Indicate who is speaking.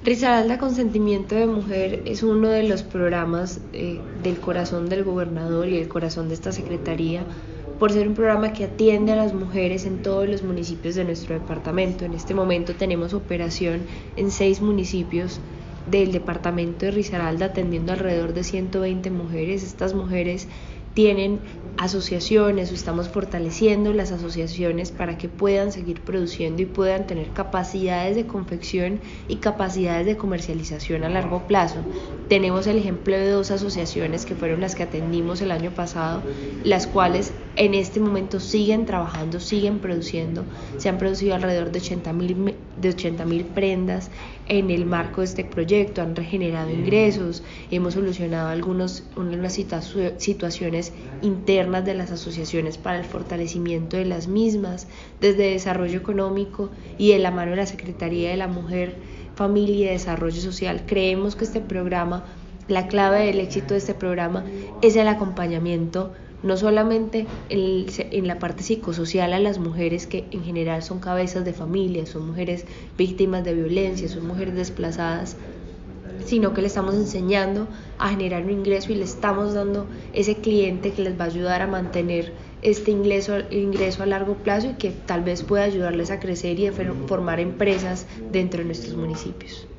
Speaker 1: Risaralda Consentimiento de Mujer es uno de los programas del corazón del gobernador y el corazón de esta secretaría, por ser un programa que atiende a las mujeres en todos los municipios de nuestro departamento. En este momento tenemos operación en 6 municipios del departamento de Risaralda, atendiendo alrededor de 120 mujeres. Estas mujeres tienen asociaciones o estamos fortaleciendo las asociaciones para que puedan seguir produciendo y puedan tener capacidades de confección y capacidades de comercialización a largo plazo. Tenemos el ejemplo de 2 asociaciones que fueron las que atendimos el año pasado, las cuales en este momento siguen trabajando, siguen produciendo. Se han producido alrededor de 80.000 prendas en el marco de este proyecto, han regenerado ingresos, hemos solucionado unas situaciones internas de las asociaciones para el fortalecimiento de las mismas, desde desarrollo económico y de la mano de la Secretaría de la Mujer, Familia y Desarrollo Social. Creemos que este programa, la clave del éxito de este programa es el acompañamiento, no solamente en la parte psicosocial a las mujeres que en general son cabezas de familia, son mujeres víctimas de violencia, son mujeres desplazadas, sino que le estamos enseñando a generar un ingreso y le estamos dando ese cliente que les va a ayudar a mantener este ingreso a largo plazo y que tal vez pueda ayudarles a crecer y a formar empresas dentro de nuestros municipios.